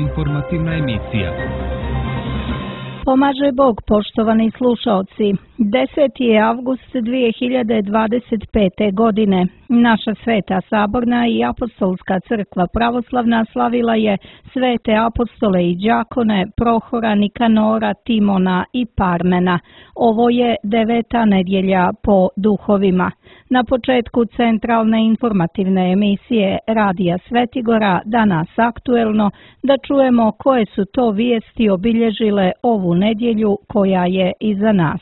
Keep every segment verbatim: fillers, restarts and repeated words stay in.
informativna emisija. Pomaže Bog, poštovani slušaoci. deseti je avgust dvije hiljade dvadeset pete. godine. Naša Sveta Saborna i Apostolska crkva pravoslavna slavila je svete apostole i đakone Prohora, Nikanora, Timona i Parmena. Ovo je deveta nedjelja po duhovima. Na početku centralne informativne emisije Radija Svetigora, danas aktuelno, da čujemo koje su to vijesti obilježile ovu nedjelju koja je iza nas.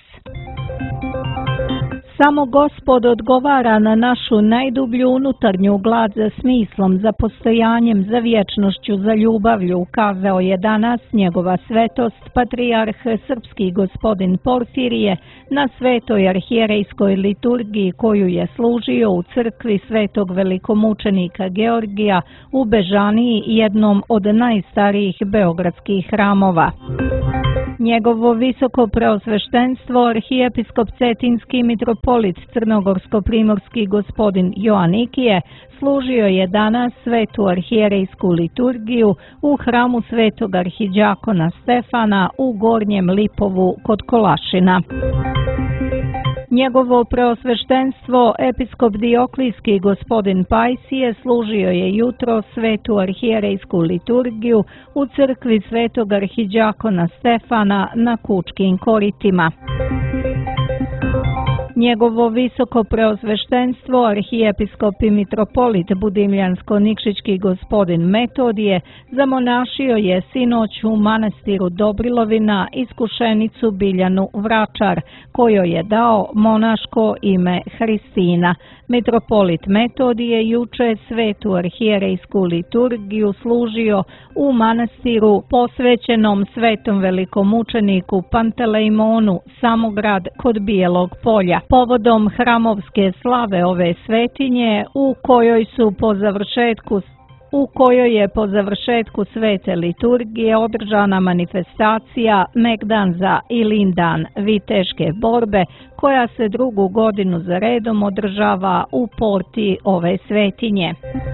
Samo Gospod odgovara na našu najdublju unutarnju glad za smislom, za postojanjem, za vječnošću, za ljubavlju, kazao je danas njegova svetost, patrijarh srpski gospodin Porfirije, na svetoj arhijerejskoj liturgiji koju je služio u crkvi svetog velikomučenika Georgija u Bežaniji, jednom od najstarijih beogradskih hramova. Njegovo visoko preosveštenstvo, arhijepiskop Cetinski mitropolit crnogorsko-primorski gospodin Joanikije, služio je danas svetu arhijerejsku liturgiju u hramu svetog arhidjakona Stefana u Gornjem Lipovu kod Kolašina. Njegovo preosveštenstvo, episkop Dioklijski gospodin Pajsije, služio je jutro svetu arhijerejsku liturgiju u crkvi svetog arhidjakona Stefana na Kučkim koritima. Njegovo visoko preosveštenstvo, arhijepiskop i mitropolit Budimljansko-Nikšićki gospodin Metodije, zamonašio je sinoć u manastiru Dobrilovina iskušenicu Biljanu Vračar, kojoj je dao monaško ime Hristina. Mitropolit Metodije juče svetu arhijerejsku liturgiju služio u manastiru posvećenom svetom velikomučeniku Pantelejmonu, Samograd kod Bijelog polja. Povodom hramovske slave ove svetinje u kojoj su po završetku u kojoj je po završetku svete liturgije održana manifestacija Megdan za Ilindan viteške borbe, koja se drugu godinu za redom održava u porti ove svetinje.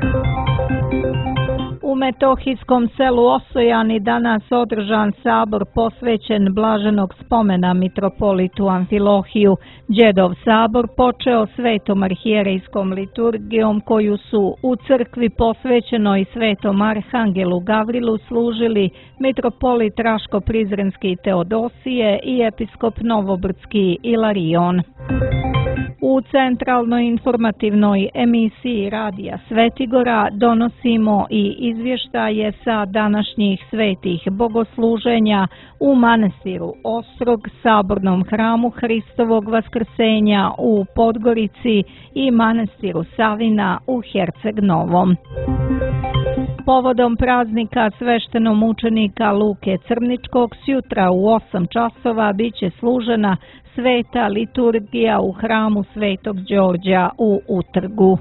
U metohijskom selu Osojani danas održan sabor posvećen blaženog spomena mitropolitu Amfilohiju. Đedov sabor počeo svetom arhijerejskom liturgijom koju su u crkvi posvećenoj svetom arhangelu Gavrilu služili mitropolit Raško-Prizrenski Teodosije i episkop Novobrdski Ilarion. U centralnoj informativnoj emisiji Radija Svetigora donosimo i izvještaje sa današnjih svetih bogosluženja u manastiru Ostrog, sabornom hramu Hristovog vaskrsenja u Podgorici i manastiru Savina u Herceg Novom. Povodom praznika sveštenomučenika Luke Crničkog sjutra u osam časova biće služena sveta liturgija u hramu Svetog Đorđa u Utrgu.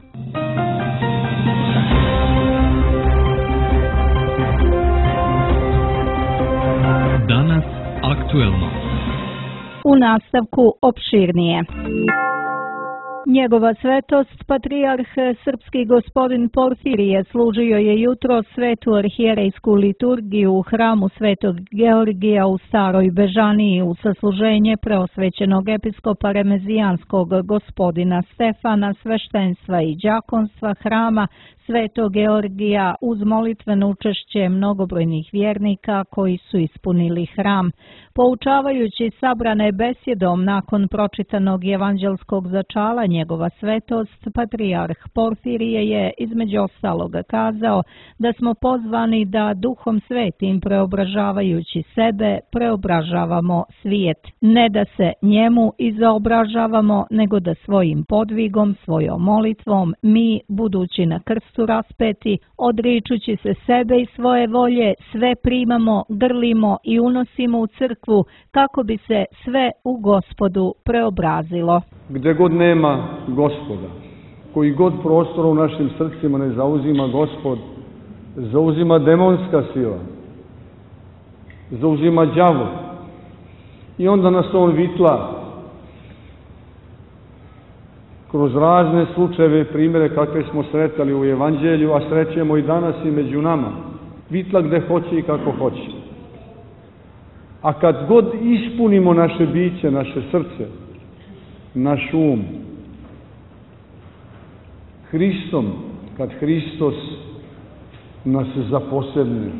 Danas aktuelno. U nastavku opširnije. Njegova svetost, patrijarh srpski gospodin Porfirije, služio je jutro svetu arhijerejsku liturgiju u hramu svetog Georgija u Staroj Bežaniji u sasluženje preosvećenog episkopa remezijanskog gospodina Stefana, sveštenstva i đakonstva hrama Svetog Georgija uz molitveno učešće mnogobrojnih vjernika koji su ispunili hram. Poučavajući sabrane besjedom nakon pročitanog evanđelskog začala, njegova svetost, patrijarh Porfirije je između ostaloga kazao da smo pozvani da duhom svetim preobražavajući sebe preobražavamo svijet. Ne da se njemu izobražavamo, nego da svojim podvigom, svojom molitvom, mi, budući na krstu raspeti, odričući se sebe i svoje volje, sve primamo, grlimo i unosimo u crkvu kako bi se sve u Gospodu preobrazilo. Gdje god nema Gospoda, koji god prostor u našim srcima ne zauzima Gospod, zauzima demonska sila, zauzima đavo i onda nas on vitla kroz razne slučajeve, primjere kakve smo sretali u Evanđelju, a srećemo i danas i među nama. vitla gde hoće i kako hoće. A kad god ispunimo naše biće, naše srce, naš um, Hristom, kad Hristos nas zaposebne,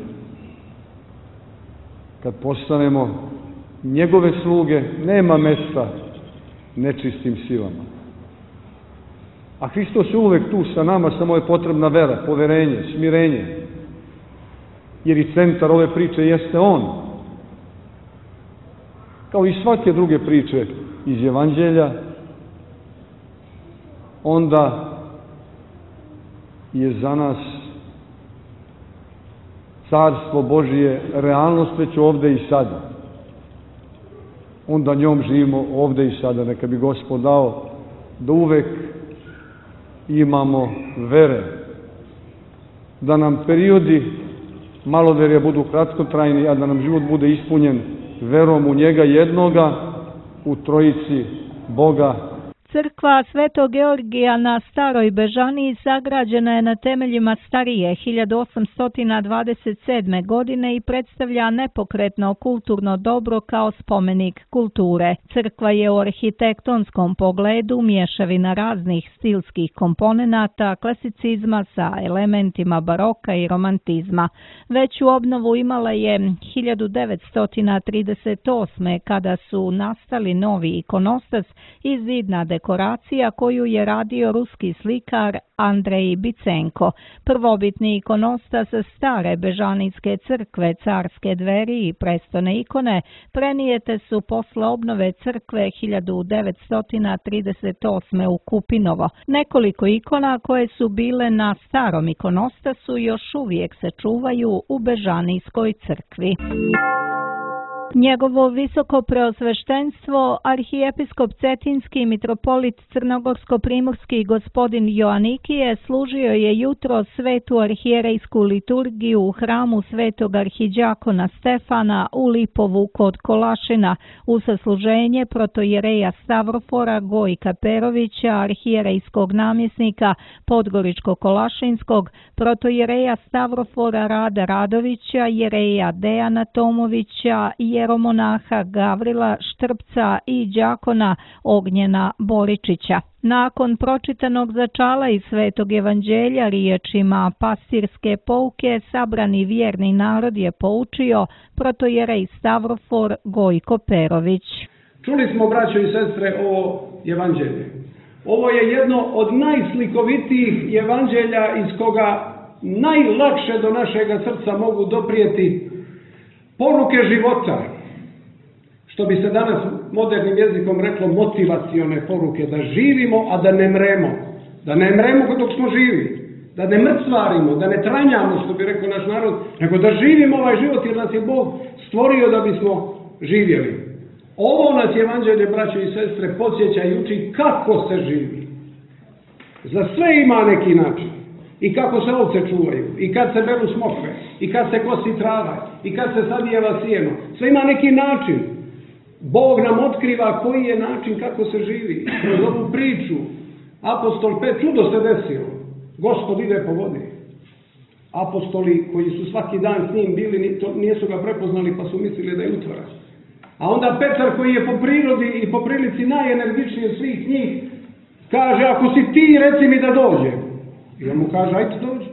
kad postanemo njegove sluge, nema mesta nečistim silama. A Hristos je uvek tu sa nama, samo je potrebna vera, poverenje, smirenje. Jer i centar ove priče jeste On. Kao i svake druge priče iz Evanđelja, onda je za nas Carstvo Božije realnost već ovde i sada. Onda njom živimo ovde i sada. Neka bi Gospod dao da uvek imamo vere. Da nam periodi maloverja budu kratkotrajni, a da nam život bude ispunjen verom u njega jednoga, u trojici Boga. Crkva Svetog Georgija na Staroj Bežaniji sagrađena je na temeljima starije hiljadu osamsto dvadeset sedme. godine i predstavlja nepokretno kulturno dobro kao spomenik kulture. Crkva je u arhitektonskom pogledu mješavina raznih stilskih komponenata, klasicizma sa elementima baroka i romantizma. Veću obnovu imala je hiljadu devetsto trideset osme. kada su nastali novi ikonostas i zidna dekoracija koju je radio ruski slikar Andrej Bicenko. Prvobitni ikonostas stare Bežanijske crkve, carske dveri i prestone ikone prenijete su posle obnove crkve hiljadu devetsto trideset osme. u Kupinovo. Nekoliko ikona koje su bile na starom ikonostasu još uvijek se čuvaju u Bežanijskoj crkvi. Njegovo visoko preosveštenstvo, arhijepiskop Cetinski mitropolit Crnogorsko-primorski gospodin Joanikije služio je jutro svetu arhijerejsku liturgiju u hramu svetog arhiđakona Stefana u Lipovu kod Kolašina u sasluženje protojereja Stavrofora Gojka Perovića, arhijerejskog namjesnika Podgoričko-Kolašinskog, protojereja Stavrofora Rada Radovića, jereja Dejana Tomovića, jeromonaha Gavrila Štrpca i đakona Ognjena Boričića. Nakon pročitanog začala iz Svetog Evanđelja riječima pastirske pouke sabrani vjerni narod je poučio protojerej Stavrofor Gojko Perović. Čuli smo, braćo i sestre, ovo Evanđelje. Ovo je jedno od najslikovitijih Evanđelja iz koga najlakše do našega srca mogu doprijeti poruke života, što bi se danas modernim jezikom reklo motivacione poruke, da živimo, a da ne mremo, da ne mremo dok smo živi, da ne mrcvarimo, da ne tranjamo, što bi rekao naš narod, nego da živimo ovaj život jer nas je Bog stvorio da bismo živjeli. Ovo nas Evanđelje, braćo i sestre, podsjeća i uči kako se živi. Za sve ima neki način. I kako se ovce čuvaju, i kad se beru smokve, i kad se kosi trava, i kad se sadijeva sjeno. Sve ima neki način. Bog nam otkriva koji je način kako se živi. Kroz ovu priču, apostol Pet, čudo se desilo. Gospod ide po vodi. Apostoli koji su svaki dan s njim bili, nisu ga prepoznali pa su mislili da je utvara. A onda Petar koji je po prirodi i po prilici najenergičniji od svih njih, kaže, ako si ti, reci mi da dođem. I on mu kaže, ajte dođi.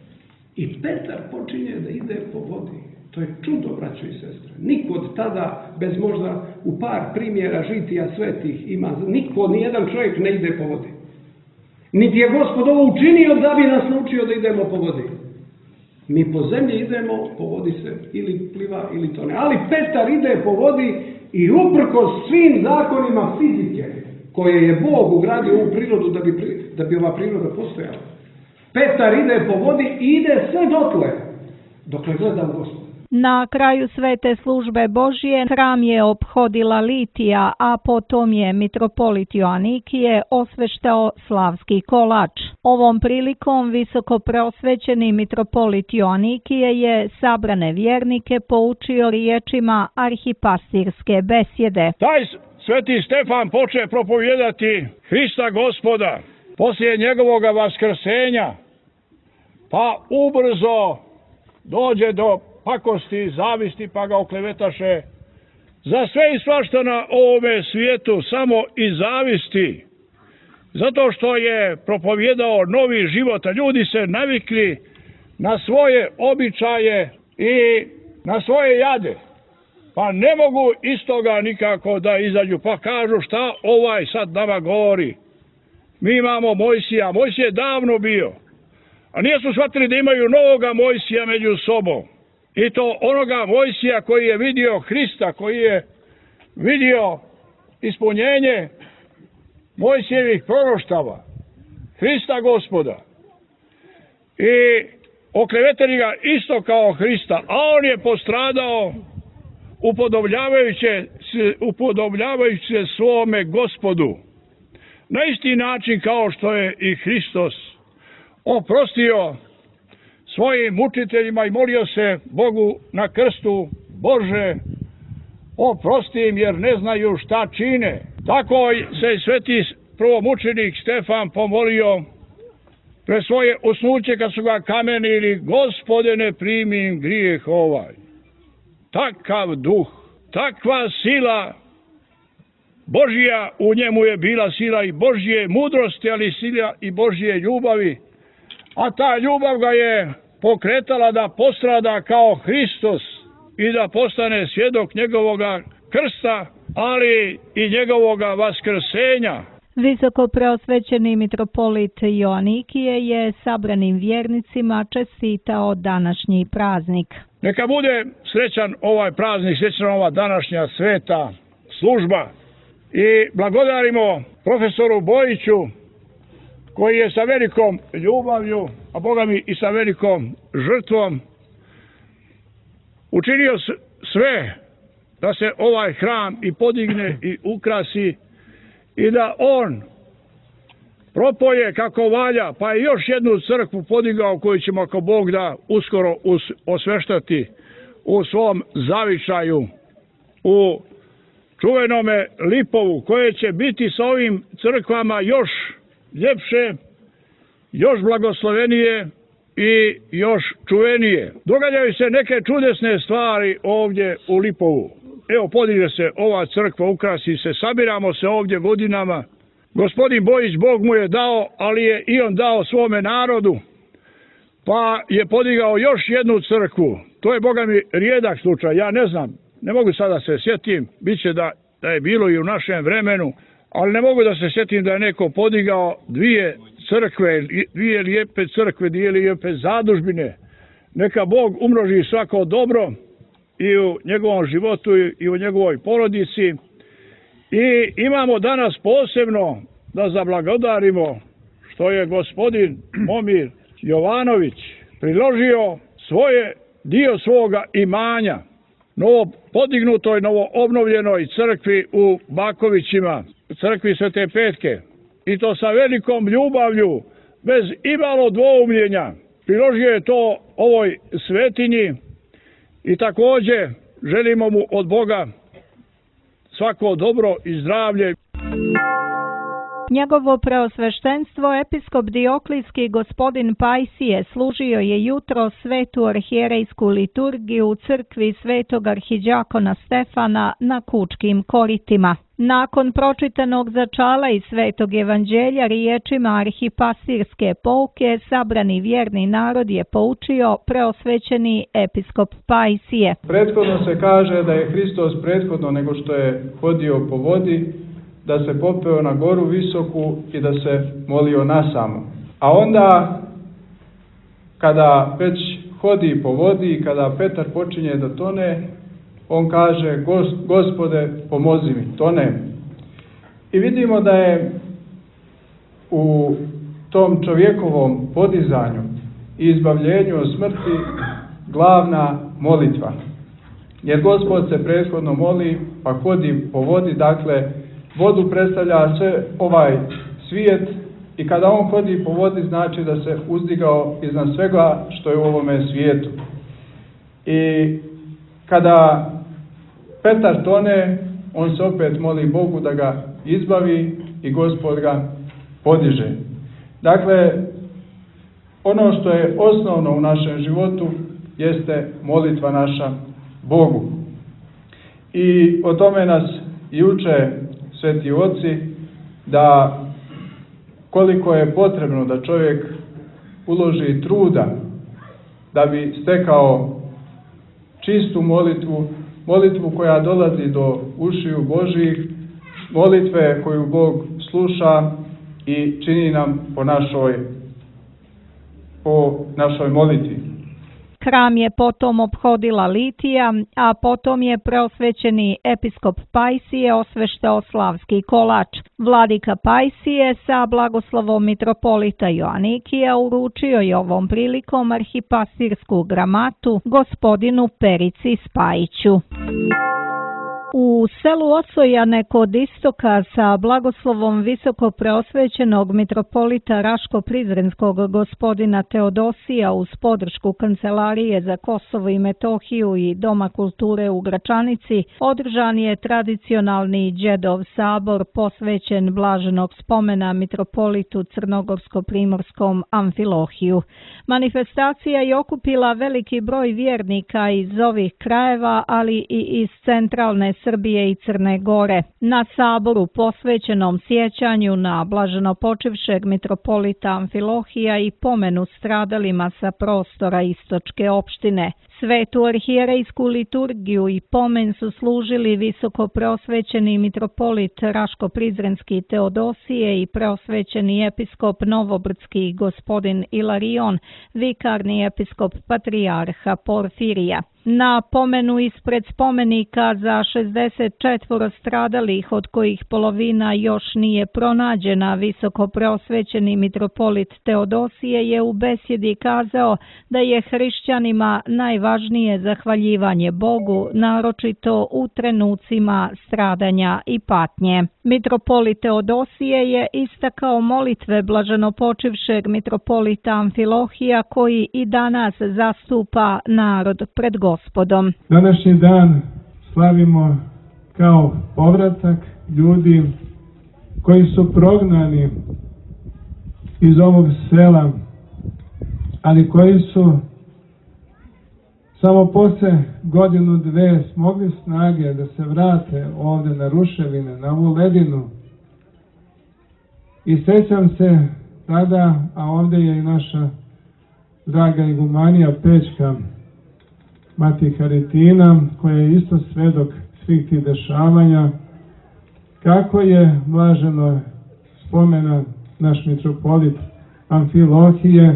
I Petar počinje da ide po vodi. To je čudo, braćo i sestre. Niko od tada, bez možda u par primjera žitija svetih ima, niko, nijedan čovjek ne ide po vodi. Niti je Gospod ovo učinio da bi nas naučio da idemo po vodi. Mi po zemlji idemo, po vodi se ili pliva ili tone. Ali Petar ide po vodi i uprkos svim zakonima fizike koje je Bog ugradio u ovu prirodu da bi, da bi ova priroda postojala. Petar ide po vodi i ide sve dotle, dokle gleda u Gospod. Na kraju svete službe Božije hram je ophodila litija, a potom je mitropolit Joanikije osveštao slavski kolač. Ovom prilikom visoko preosvećeni mitropolit Joanikije je sabrane vjernike poučio riječima arhipastirske besjede. Taj sveti Stefan poče propovijedati Hrista Gospoda poslije njegovoga vaskrsenja, pa ubrzo dođe do pakosti i zavisti pa ga oklevetaše za sve i svašta na ovome svijetu, samo i zavisti. Zato što je propovjedao novi život, a ljudi se navikli na svoje običaje i na svoje jade. Pa ne mogu iz toga nikako da izađu, pa kažu šta ovaj sad nama govori. Mi imamo Mojsija, Mojsije je davno bio, a nisu shvatili da imaju novoga Mojsija među sobom. I to onoga Mojsija koji je vidio Hrista, koji je vidio ispunjenje Mojsijevih proroštava, Hrista Gospoda. I oklevetali ga isto kao Hrista, a on je postradao upodobljavajući, upodobljavajući se svome Gospodu. Na isti način kao što je i Hristos oprostio svojim mučiteljima i molio se Bogu na krstu: Bože, oprosti im jer ne znaju šta čine. Tako se sveti prvomučenik Stefan pomolio pre svoje usnuće kad su ga kamenili: Gospode, ne primi im grijeh ovaj. Takav duh, takva sila Božja u njemu je bila, sila i Božje mudrosti, ali sila i Božje ljubavi. A ta ljubav ga je pokretala da postrada kao Hristos i da postane svjedok njegovoga krsta, ali i njegovoga vaskrsenja. Visoko preosvećeni mitropolit Joanikije je sabranim vjernicima čestitao današnji praznik. Neka bude srećan ovaj praznik, srećan ova današnja sveta služba. I blagodarimo profesoru Bojiću, koji je sa velikom ljubavlju, a Boga mi i sa velikom žrtvom, učinio sve da se ovaj hram i podigne i ukrasi i da on propoje kako valja, pa je još jednu crkvu podigao koju ćemo, ako Bog da, uskoro osveštati u svom zavičaju u čuvenome Lipovu, koje će biti sa ovim crkvama još ljepše, još blagoslovenije i još čuvenije. Događaju se neke čudesne stvari ovdje u Lipovu. Evo, podiže se ova crkva, ukrasi se, sabiramo se ovdje godinama. Gospodin Bojić, Bog mu je dao, ali je i on dao svome narodu, pa je podigao još jednu crkvu. To je, Boga mi, rijedak slučaj, ja ne znam, ne mogu sada se sjetim, bit će da, da je bilo i u našem vremenu, ali ne mogu da se sjetim da je neko podigao dvije crkve, dvije lijepe crkve, dvije lijepe zadužbine. Neka Bog umnoži svako dobro i u njegovom životu i u njegovoj porodici. I imamo danas posebno da zablagodarimo što je gospodin Momir Jovanović priložio svoje dio svoga imanja novo podignutoj, novo obnovljenoj crkvi u Bakovićima, crkvi Svete Petke. I to sa velikom ljubavlju, bez imalo dvoumljenja. Priložio je to ovoj svetinji i također želimo mu od Boga svako dobro i zdravlje. Njegovo preosveštenstvo episkop Dioklijski gospodin Pajsije služio je jutro svetu arhijerejsku liturgiju u crkvi svetog arhiđakona Stefana na Kučkim koritima. Nakon pročitanog začala i svetog evanđelja riječima arhipastirske pouke, sabrani vjerni narod je poučio preosvećeni episkop Pajsije. Prethodno se kaže da je Hristos prethodno nego što je hodio po vodi, da se popeo na goru visoku i da se molio nasamo. A onda, kada već hodi po vodi i kada Petar počinje da tone, on kaže: Gospode, pomozi mi, tonem. I vidimo da je u tom čovjekovom podizanju i izbavljenju od smrti glavna molitva. Jer Gospod se prethodno moli, pa hodi po vodi, dakle, vodu predstavlja sve ovaj svijet i kada on hodi po vodi znači da se uzdigao iznad svega što je u ovome svijetu. I kada Petar tone, on se opet moli Bogu da ga izbavi i Gospod ga podiže. Dakle, ono što je osnovno u našem životu jeste molitva naša Bogu. I o tome nas i uče sveti oci, da koliko je potrebno da čovjek uloži truda da bi stekao čistu molitvu, molitvu koja dolazi do ušiju Božjih, molitve koju Bog sluša i čini nam po našoj, po našoj molitvi. Hram je potom ophodila Litija, a potom je preosvećeni episkop Pajsije osveštao slavski kolač. Vladika Pajsije sa blagoslovom mitropolita Joanikija uručio je ovom prilikom arhipastirsku gramatu gospodinu Perici Spajiću. U selu Osojane kod istoka sa blagoslovom visoko preosvećenog mitropolita Raško-Prizrenskog gospodina Teodosija uz podršku Kancelarije za Kosovo i Metohiju i Doma kulture u Gračanici održan je tradicionalni Đedov sabor posvećen blaženog spomena mitropolitu Crnogorsko-Primorskom Amfilohiju. Manifestacija je okupila veliki broj vjernika iz ovih krajeva, ali i iz centralne Srbije i Crne Gore. Na saboru posvećenom sjećanju na blaženopočivšeg mitropolita Amfilohija i pomenu stradalima sa prostora istočke opštine. Svetu arhijerejsku liturgiju i pomen su služili visoko preosvećeni mitropolit Raško-Prizrenski Teodosije i preosvećeni episkop Novobrdski gospodin Ilarion, vikarni episkop patrijarha Porfirija. Na pomenu ispred spomenika za šezdeset četvoro stradalih, od kojih polovina još nije pronađena, visoko preosvećeni mitropolit Teodosije je u besjedi kazao da je hrišćanima najvažnije zahvaljivanje Bogu, naročito u trenucima stradanja i patnje. Mitropolit Teodosije je istakao molitve blaženopočivšeg mitropolita Amfilohija, koji i danas zastupa narod pred Gospodom. Današnji dan slavimo kao povratak ljudi koji su prognani iz ovog sela, ali koji su samo posle godinu dve smogli snage da se vrate ovde na ruševine, na ovu ledinu. I sećam se tada, a ovde je i naša draga igumanija Pećka, Mati Haritina, koja je isto svedok svih tih dešavanja, kako je blaženo spomena naš mitropolit Amfilohije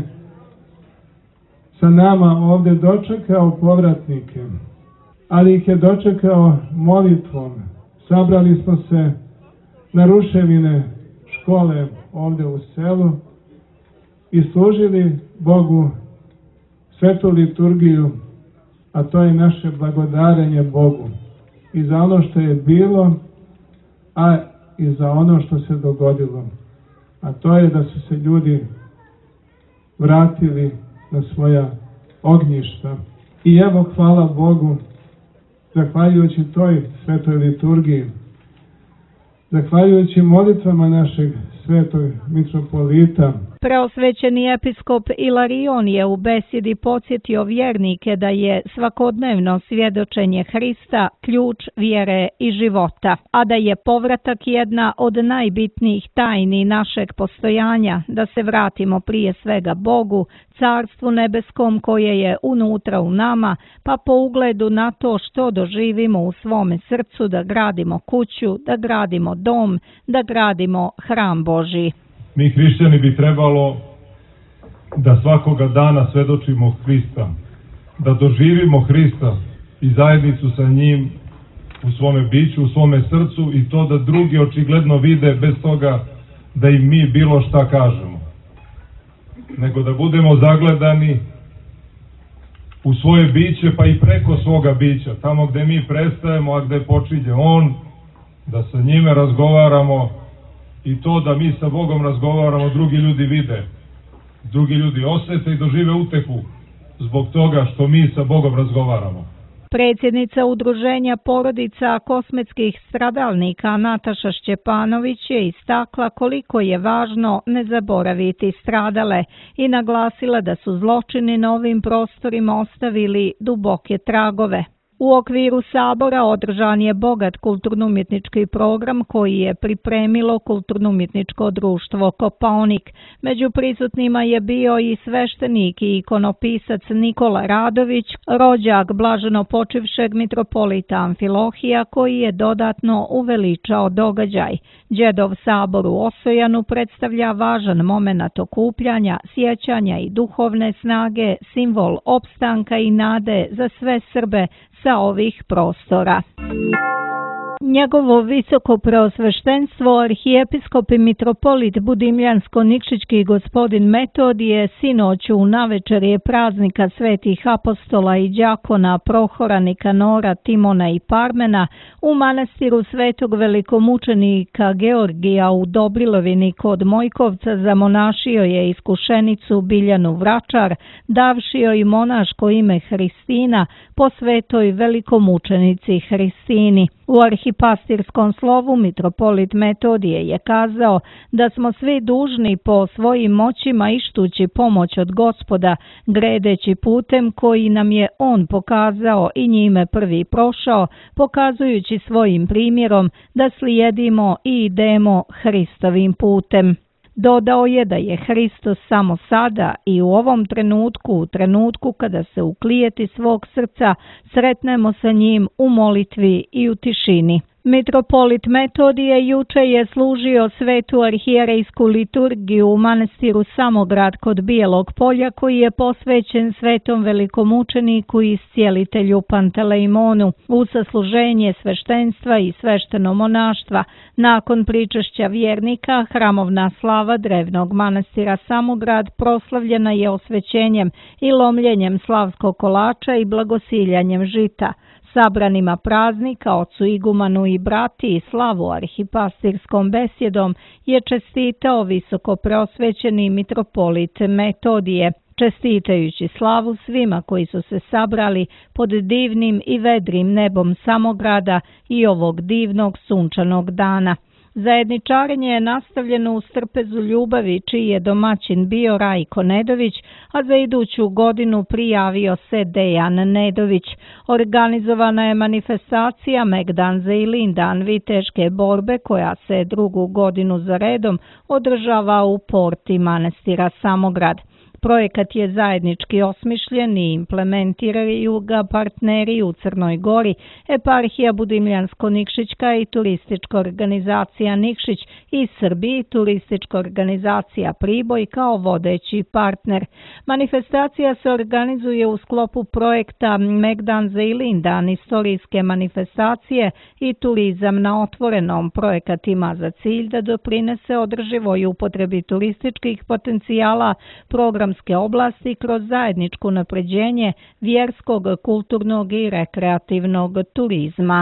sa nama ovde dočekao povratnike, ali ih je dočekao molitvom. Sabrali smo se na ruševine škole ovde u selu i služili Bogu svetu liturgiju, a to je naše blagodarenje Bogu i za ono što je bilo, a i za ono što se dogodilo. A to je da su se ljudi vratili na svoja ognjišta. I evo, hvala Bogu, zahvaljujući toj svetoj liturgiji, zahvaljujući molitvama našeg svetog mitropolita, preosvećeni episkop Ilarion je u besjedi podsjetio vjernike da je svakodnevno svjedočenje Hrista ključ vjere i života, a da je povratak jedna od najbitnijih tajni našeg postojanja, da se vratimo prije svega Bogu, Carstvu nebeskom koje je unutra u nama, pa po ugledu na to što doživimo u svome srcu, da gradimo kuću, da gradimo dom, da gradimo hram Božji. Mi hrišćani bi trebalo da svakoga dana svedočimo Hrista, da doživimo Hrista i zajednicu sa njim u svome biću, u svome srcu i to da drugi očigledno vide bez toga da im mi bilo šta kažemo, nego da budemo zagledani u svoje biće pa i preko svoga bića, tamo gde mi prestajemo, a gde počinje On, da sa njime razgovaramo. I to da mi sa Bogom razgovaramo, drugi ljudi vide, drugi ljudi osjete i dožive utehu zbog toga što mi sa Bogom razgovaramo. Predsjednica Udruženja porodica kosmetskih stradalnika Nataša Šćepanović je istakla koliko je važno ne zaboraviti stradale i naglasila da su zločini na ovim prostorima ostavili duboke tragove. U okviru sabora održan je bogat kulturno-umjetnički program koji je pripremilo kulturno-umjetničko društvo Kopaonik. Među prisutnima je bio i sveštenik i ikonopisac Nikola Radović, rođak blaženo počivšeg mitropolita Amfilohija, koji je dodatno uveličao događaj. Đedov sabor u Osojanu predstavlja važan moment okupljanja, sjećanja i duhovne snage, simbol opstanka i nade za sve Srbe sa ovih prostora. Njegovo visoko preosveštenstvo arhijepiskop i mitropolit Budimljansko-Nikšićki gospodin Metodije sinoć u navečerje praznika svetih apostola i đakona Prohora, Nikanora, Timona i Parmena u manastiru svetog velikomučenika Georgija u Dobrilovini kod Mojkovca zamonašio je iskušenicu Biljanu Vračar, davši joj monaško ime Hristina po svetoj velikomučenici Hristini. U arhipastirskom slovu mitropolit Metodije je kazao da smo svi dužni po svojim moćima ištući pomoć od Gospoda, gredeći putem koji nam je On pokazao i njime prvi prošao, pokazujući svojim primjerom da slijedimo i idemo Hristovim putem. Dodao je da je Hristos samo sada i u ovom trenutku, u trenutku kada se u klijeti svog srca sretnemo sa njim u molitvi i u tišini. Mitropolit Metodije juče je služio svetu arhijerejsku liturgiju u manastiru Samograd kod Bijelog polja, koji je posvećen svetom velikomučeniku i iscijelitelju Pantelejmonu, u sasluženje sveštenstva i svešteno monaštva. Nakon pričešća vjernika, hramovna slava drevnog manastira Samograd proslavljena je osvećenjem i lomljenjem slavskog kolača i blagosiljanjem žita. Sabranima praznika, ocu igumanu i brati i slavu arhipastirskom besjedom je čestitao visoko preosvećeni mitropolit Metodije, čestitajući slavu svima koji su se sabrali pod divnim i vedrim nebom Samograda i ovog divnog sunčanog dana. Zajedničarenje je nastavljeno u Strpezu ljubavi, čiji je domaćin bio Rajko Nedović, a za iduću godinu prijavio se Dejan Nedović. Organizovana je manifestacija Megdan za Ilindan viteške borbe, koja se drugu godinu za redom održava u porti manastira Samograd. Projekat je zajednički osmišljen i implementiraju ga partneri u Crnoj Gori, eparhija Budimljansko-Nikšićka i turistička organizacija Nikšić i Srbiji turistička organizacija Priboj kao vodeći partner. Manifestacija se organizuje u sklopu projekta Megdan za Ilindan, istorijske manifestacije i turizam na otvorenom. Projekat ima za cilj da doprinese održivoj upotrebi turističkih potencijala programskih oblasti kroz zajedničko unapređenje vjerskog, kulturnog i rekreativnog turizma.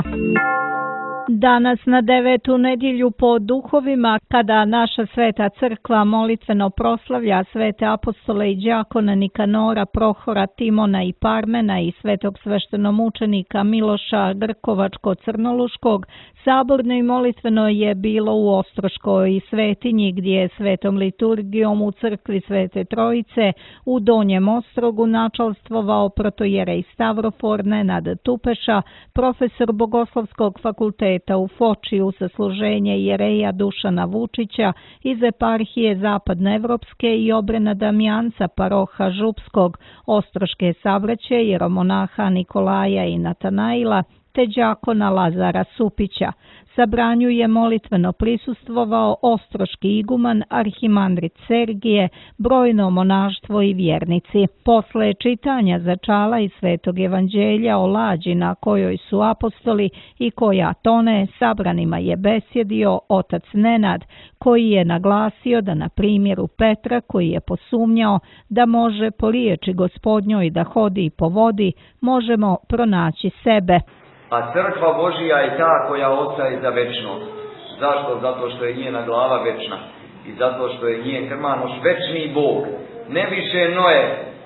Danas na devetu nedjelju po duhovima, kada naša sveta crkva molitveno proslavlja svete apostole i đakona Nikanora, Prohora, Timona i Parmena i svetog sveštenomučenika Miloša Grkovačko-Crnoluškog, saborno i molitveno je bilo u Ostroškoj svetinji, gdje je svetom liturgijom u crkvi Svete Trojice u Donjem Ostrogu načalstvovao protojerej Stavrofor Nenad Tupeša, profesor Bogoslovskog fakulteta u Foči u sasluženje jereja Dušana Vučića iz eparhije Zapadnoevropske i obrena Damjanca paroha Župskog, Ostroške sabraće jeromonaha Nikolaja i Natanaila te đakona Lazara Supića. Sabranju je molitveno prisustvovao ostroški iguman arhimandrit Sergije, brojno monaštvo i vjernici. Posle čitanja začala iz Svetog evanđelja o lađi na kojoj su apostoli i koja tone, sabranima je besjedio otac Nenad, koji je naglasio da na primjeru Petra, koji je posumnjao da može po riječi Gospodnjoj da hodi po vodi, možemo pronaći sebe. A crkva Božija je ta koja ostaje za večnost. Zašto? Zato što je njena glava večna. I zato što je njen krmanoš večni Bog. Ne više Noe,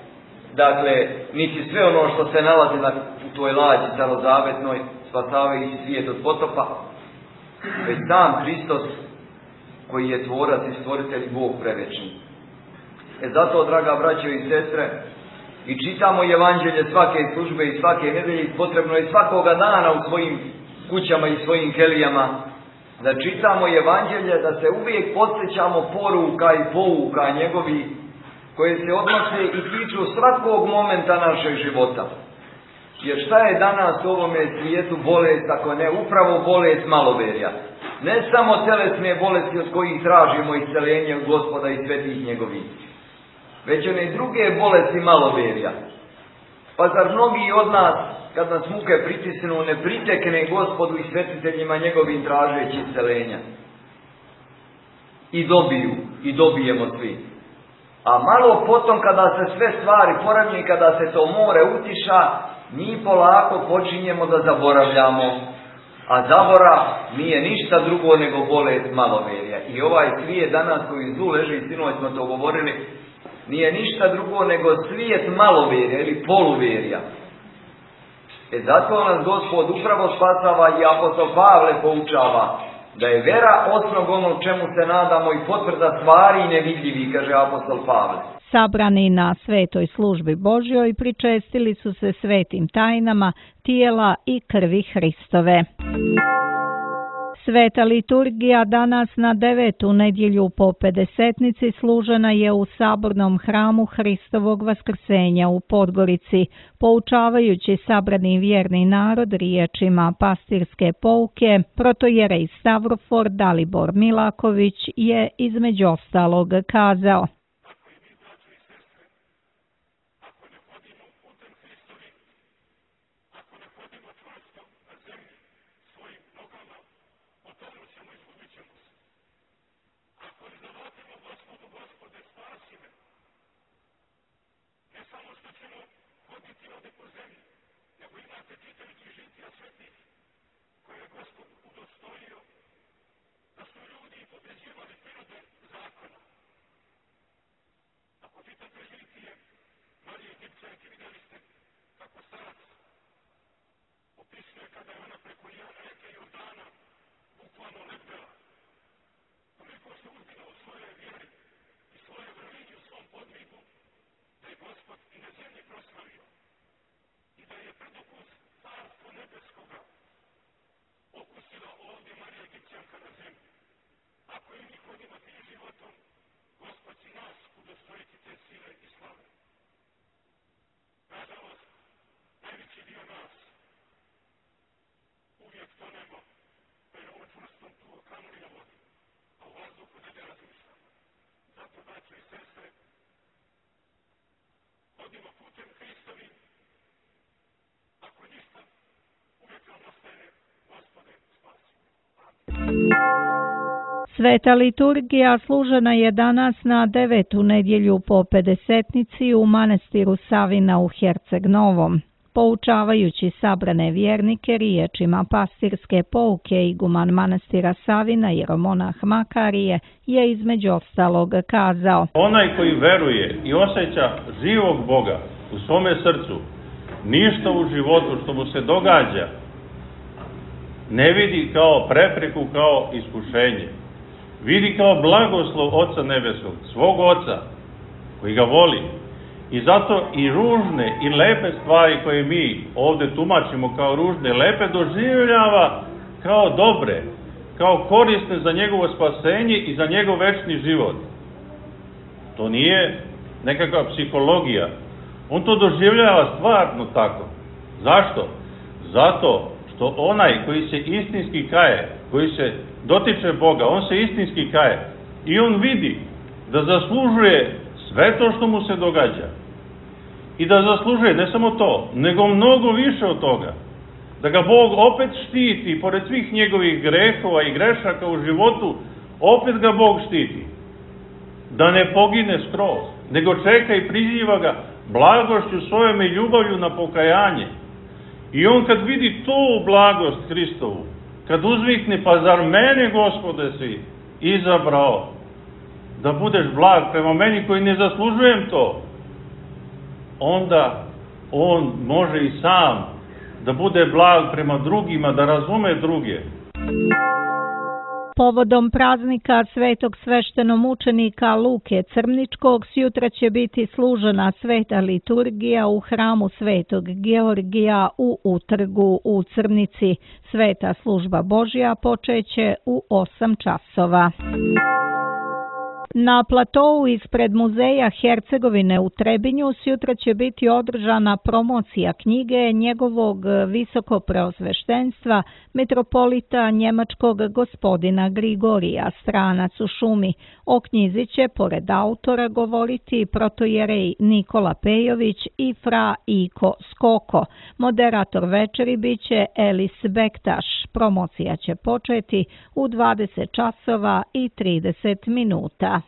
dakle, niti sve ono što se nalazi na, u toj lađi starozavetnoj, spasavajući svijet od potopa, već sam Hristos koji je tvorac i stvoritelj Bog prevečni. E zato, draga braćo i sestre, i čitamo evanđelje svake službe i svake nedelje, potrebno je svakoga dana u svojim kućama i svojim kelijama da čitamo evanđelje, da se uvijek podsjećamo poruka i pouka njegovi koje se odnose i tiču svakog momenta našeg života. Jer šta je danas u ovome svijetu bolest, ako ne upravo bolest maloverja? Ne samo telesne bolesti od kojih tražimo isceljenje od Gospoda i svetih njegovih, već one druge bolesti maloverja. Pa zar mnogi od nas, kad nas muke pritisnu, ne pritekne Gospodu i svetiteljima njegovim tražeći isceljenja? I dobiju, i dobijemo svi. A malo potom, kada se sve stvari poravnje, kada se to more utiša, mi polako počinjemo da zaboravljamo. A zaborav nije ništa drugo nego bolest maloverja. I ovaj svijet danas koji zlu leži, i sinoć smo to govorili, nije ništa drugo nego svijet maloverja ili poluverja. E zato nas Gospod upravo spasava i apostol Pavle poučava da je vera osnov onog čemu se nadamo i potvrda stvari nevidljivi, kaže apostol Pavle. Sabrani na svetoj službi Božjoj pričestili su se svetim tajnama tijela i krvi Hristove. Sveta liturgija danas na devetu nedjelju po Pedesetnici služena je u sabornom hramu Hristovog vaskrsenja u Podgorici, poučavajući sabrani vjerni narod riječima pastirske pouke. Protojerej Stavrofor Dalibor Milaković je između ostalog kazao: Sveta liturgija služena je danas na devetu nedjelju po Pedesetnici u manastiru Savina u Herceg Novom. Poučavajući sabrane vjernike riječima pastirske pouke, iguman manastira Savina jeromonah Makarije je između ostalog kazao: onaj koji veruje i osjeća živog Boga u svome srcu, ništa u životu što mu se događa ne vidi kao prepreku, kao iskušenje. Vidi kao blagoslov Oca Nebeskog, svog Oca, koji ga voli. I zato i ružne i lepe stvari koje mi ovdje tumačimo kao ružne, lepe, doživljava kao dobre, kao korisne za njegovo spasenje i za njegov večni život. To nije nekakva psihologija. On to doživljava stvarno tako. Zašto? Zato što onaj koji se istinski kaje, koji se dotiče Boga, on se istinski kaje i on vidi da zaslužuje sve to što mu se događa. I da zaslužuje ne samo to, nego mnogo više od toga. Da ga Bog opet štiti, pored svih njegovih grehova i grešaka u životu, opet ga Bog štiti. Da ne pogine skroz, nego čeka i priziva ga blagošću svojom i ljubavlju na pokajanje. I on kad vidi tu blagost Hristovu, kad uzvikne, pa zar mene, Gospode, si izabrao da budeš blag prema meni koji ne zaslužujem to? onda on može i sam da bude blag prema drugima, da razume druge. Povodom praznika svetog sveštenomučenika Luke Crničkog sjutra će biti služena sveta liturgija u hramu Svetog Georgija u Utrgu u Crnici. Sveta služba Božja počeće u osam časova. Na platou ispred muzeja Hercegovine u Trebinju sjutra će biti održana promocija knjige njegovog visokopreosveštenstva metropolita njemačkog gospodina Grigorija, Stranac u šumi. O knjizi će pored autora govoriti protojerej Nikola Pejović i fra Iko Skoko. Moderator večeri biće Elis Bektaš. Promocija će početi u dvadeset časova i trideset minuta.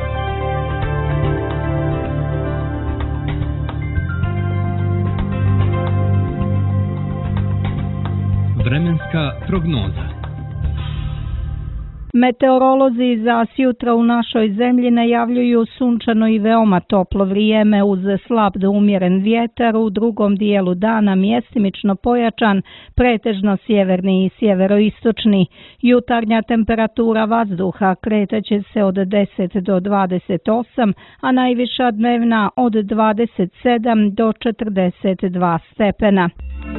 Vremenska prognoza. Meteorolozi za sjutra u našoj zemlji najavljuju sunčano i veoma toplo vrijeme uz slab do umjeren vjetar, u drugom dijelu dana mjestimično pojačan, pretežno sjeverni i sjeveroistočni. Jutarnja temperatura vazduha kretaće se od deset do dvadeset osam, a najviša dnevna od dvadeset sedam do četrdeset dva stepena.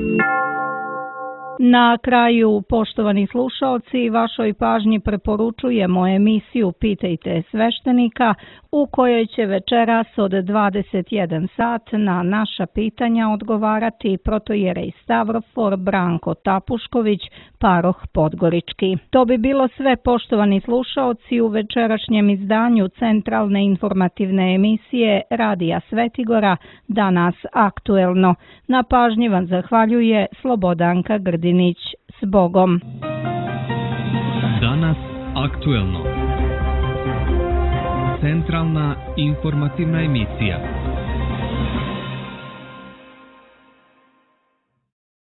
Na kraju, poštovani slušalci, vašoj pažnji preporučujemo emisiju Pitajte sveštenika u kojoj će večeras od dvadeset jedan sat na naša pitanja odgovarati protojerej Stavrofor Branko Tapušković, paroh Podgorički. To bi bilo sve, poštovani slušalci, u večerašnjem izdanju centralne informativne emisije Radija Svetigora, Danas aktuelno. Na pažnji vam zahvaljuje Slobodanka Grdinić. S Bogom. Danas aktuelno. Centralna informativna emisija.